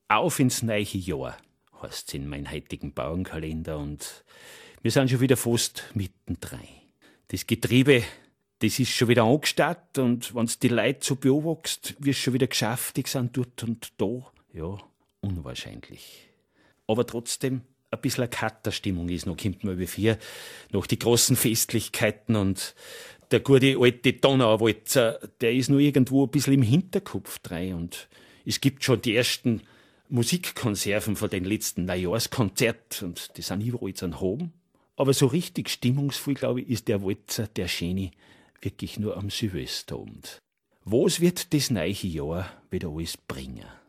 Auf ins neue Jahr, heißt's in meinem heutigen Bauernkalender und wir sind schon wieder fast mittendrin. Das Getriebe, das ist schon wieder angestartet und wenn's die Leute so beobachtst, wie es schon wieder geschäftig sind dort und da, ja, unwahrscheinlich. Aber trotzdem, ein bisschen eine Katerstimmung ist noch, kommt mir wie vier, nach die großen Festlichkeiten und der gute alte Donauwalzer, der ist noch irgendwo ein bisschen im Hinterkopf drin und es gibt schon die ersten Musikkonserven von den letzten Neujahrskonzert und die sind überall zu haben. Aber so richtig stimmungsvoll, glaube ich, ist der Walzer, der Schöne, wirklich nur am Silvesterabend. Was wird das neue Jahr wieder alles bringen?